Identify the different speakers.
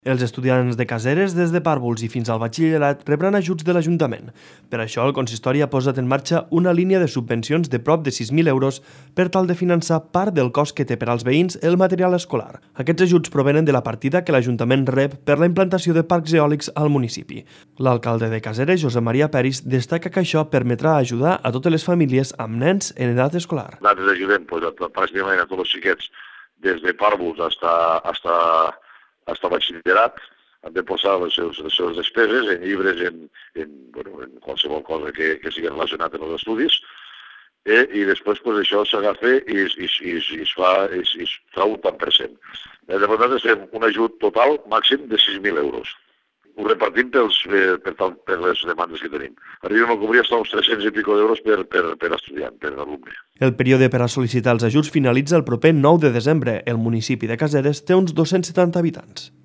Speaker 1: Els estudiants de Caseres des de pàrvuls i fins al batxillerat rebran ajuts de l'Ajuntament. Per això, el consistori ha posat en marxa una línia de subvencions de prop de 6.000 euros per tal de finançar part del cost que té per als veïns el material escolar. Aquests ajuts provenen de la partida que l'Ajuntament rep per la implantació de parcs eòlics al municipi. L'alcalde de Caseres, Josep Maria Peris, destaca que això permetrà ajudar a totes les famílies amb nens en edat escolar.
Speaker 2: Nosaltres ajudem pràcticament a tots els xiquets des de pàrvuls hasta batxillerat, han de posar les seves despeses en llibres, en qualsevol cosa que sigui relacionat amb els estudis, i després això s'agafa i es fa un tant per cent. Nosaltres fem un ajut total màxim de 6.000 euros. Ho repartim per les demandes que tenim. Arribem a cobrir fins uns 300 i pico d'euros per estudiant, per alumne.
Speaker 1: El període per a sol·licitar els ajuts finalitza el proper 9 de desembre. El municipi de Caseres té uns 270 habitants.